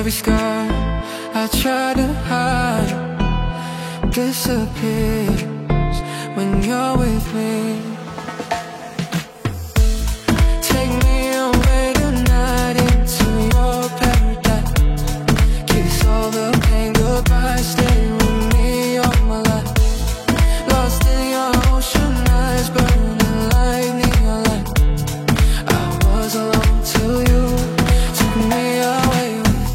Every scar I try to hide disappears when you're with me. Take me away tonight into your paradise. Kiss all the pain goodbye. Stay with me all my life. Lost in your ocean eyes, burning like neon light. I was alone till you took me away.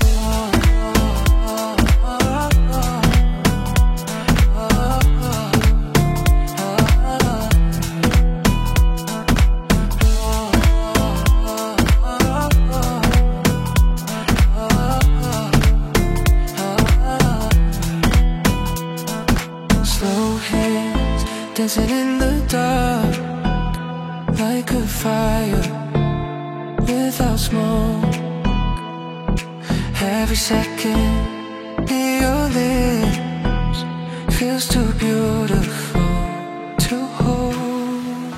Dancing in the dark like a fire without smoke. Every second near your lips feels too beautiful to hold.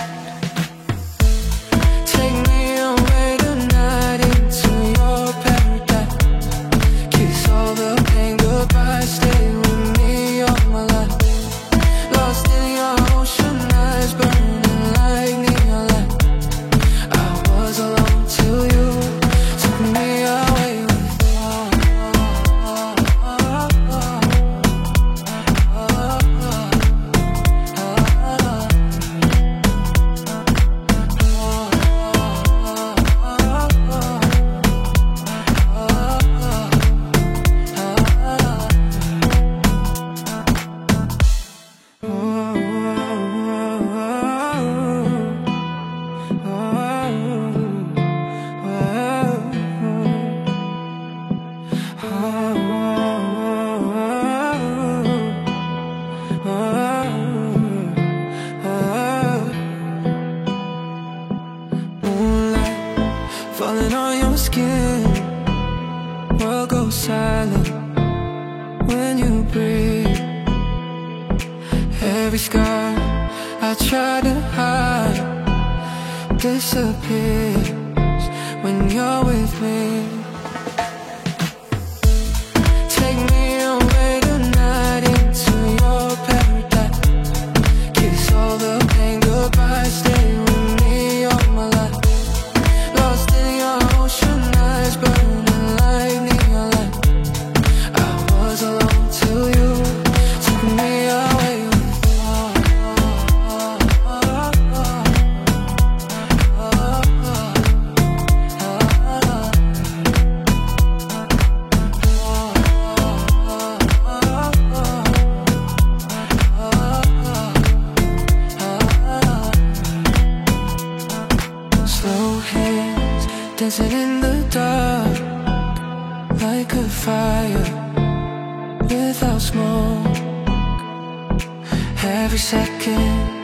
Take me away tonight into your paradise. Kiss all the pain goodbye. Stay with me all my life. Lost in your ocean eyes, burning like neon light. I was alone till you took me away. Falling on your skin, world goes silent when you breathe. Every scar I try to hide disappears when you're with me. Take me away tonight into your paradise. Kiss all the pain goodbye. Stay with me all my life. Lost in your ocean eyes, burning like neon light. I was alone till you took me away. Slow hands dancing in the dark like a fire without smoke. Every second